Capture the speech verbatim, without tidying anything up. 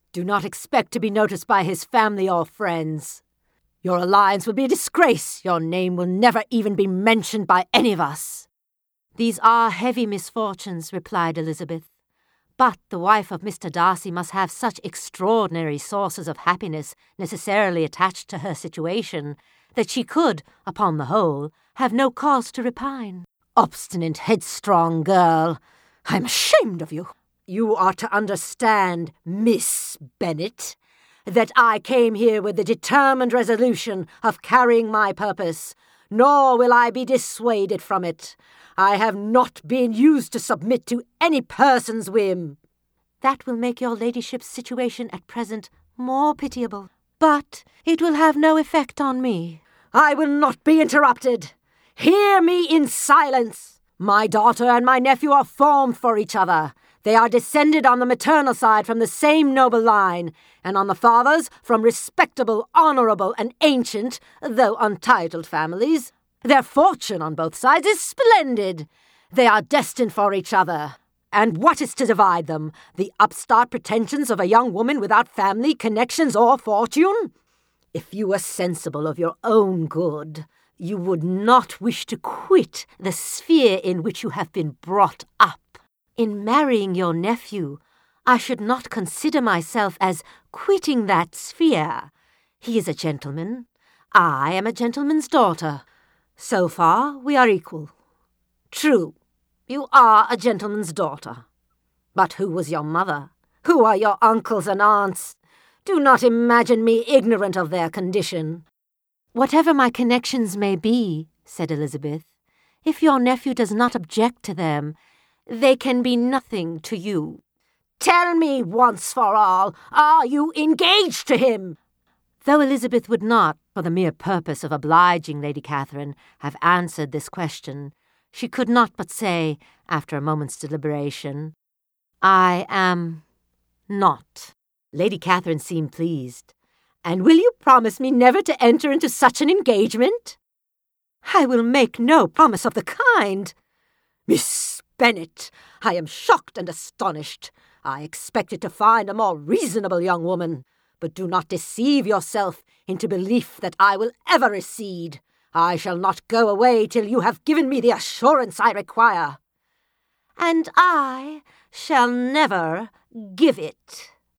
Do not expect to be noticed by his family or friends. Your alliance will be a disgrace. Your name will never even be mentioned by any of us." "These are heavy misfortunes," replied Elizabeth. "But the wife of Mister Darcy must have such extraordinary sources of happiness necessarily attached to her situation that she could, upon the whole, have no cause to repine." "Obstinate, headstrong girl! I am ashamed of you. You are to understand, Miss Bennet, that I came here with the determined resolution of carrying my purpose, nor will I be dissuaded from it. I have not been used to submit to any person's whim." "That will make your ladyship's situation at present more pitiable, but it will have no effect on me." "I will not be interrupted. Hear me in silence. My daughter and my nephew are formed for each other. They are descended on the maternal side from the same noble line, and on the father's from respectable, honourable, and ancient, though untitled families. Their fortune on both sides is splendid. They are destined for each other. And what is to divide them? The upstart pretensions of a young woman without family, connections, or fortune? If you were sensible of your own good, you would not wish to quit the sphere in which you have been brought up. In marrying your nephew, I should not consider myself as quitting that sphere. He is a gentleman. I am a gentleman's daughter. So far, we are equal. True, you are a gentleman's daughter. But who was your mother? Who are your uncles and aunts? Do not imagine me ignorant of their condition." "Whatever my connections may be," said Elizabeth, "if your nephew does not object to them, they can be nothing to you." "Tell me once for all, are you engaged to him?" Though Elizabeth would not, for the mere purpose of obliging Lady Catherine, have answered this question, she could not but say, after a moment's deliberation, "I am not." Lady Catherine seemed pleased. "And will you promise me never to enter into such an engagement?" "I will make no promise of the kind." "Miss Bennet, I am shocked and astonished. I expected to find a more reasonable young woman. But do not deceive yourself into belief that I will ever recede. I shall not go away till you have given me the assurance I require." "And I shall never give it."